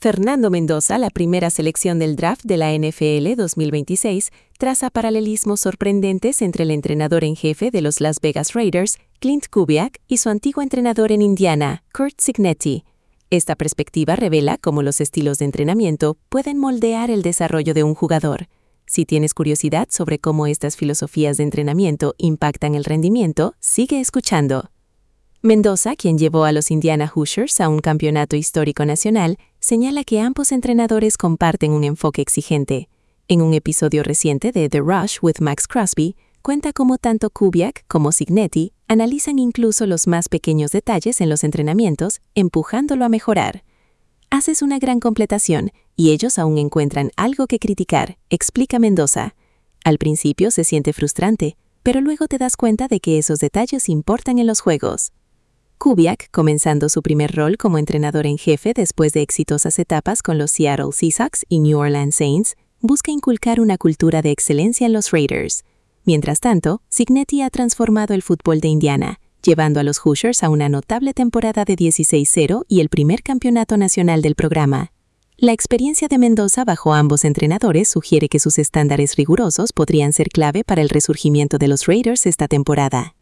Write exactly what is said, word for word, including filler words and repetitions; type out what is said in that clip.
Fernando Mendoza, la primera selección del draft de la N F L dos mil veintiséis, traza paralelismos sorprendentes entre el entrenador en jefe de los Las Vegas Raiders, Klint Kubiak, y su antiguo entrenador en Indiana, Curt Cignetti. Esta perspectiva revela cómo los estilos de entrenamiento pueden moldear el desarrollo de un jugador. Si tienes curiosidad sobre cómo estas filosofías de entrenamiento impactan el rendimiento, sigue escuchando. Mendoza, quien llevó a los Indiana Hoosiers a un campeonato histórico nacional, señala que ambos entrenadores comparten un enfoque exigente. En un episodio reciente de The Rush with Max Crosby, cuenta cómo tanto Kubiak como Cignetti analizan incluso los más pequeños detalles en los entrenamientos, empujándolo a mejorar. Haces una gran completación y ellos aún encuentran algo que criticar, explica Mendoza. Al principio se siente frustrante, pero luego te das cuenta de que esos detalles importan en los juegos. Kubiak, comenzando su primer rol como entrenador en jefe después de exitosas etapas con los Seattle Seahawks y New Orleans Saints, busca inculcar una cultura de excelencia en los Raiders. Mientras tanto, Cignetti ha transformado el fútbol de Indiana, llevando a los Hoosiers a una notable temporada de dieciséis cero y el primer campeonato nacional del programa. La experiencia de Mendoza bajo ambos entrenadores sugiere que sus estándares rigurosos podrían ser clave para el resurgimiento de los Raiders esta temporada.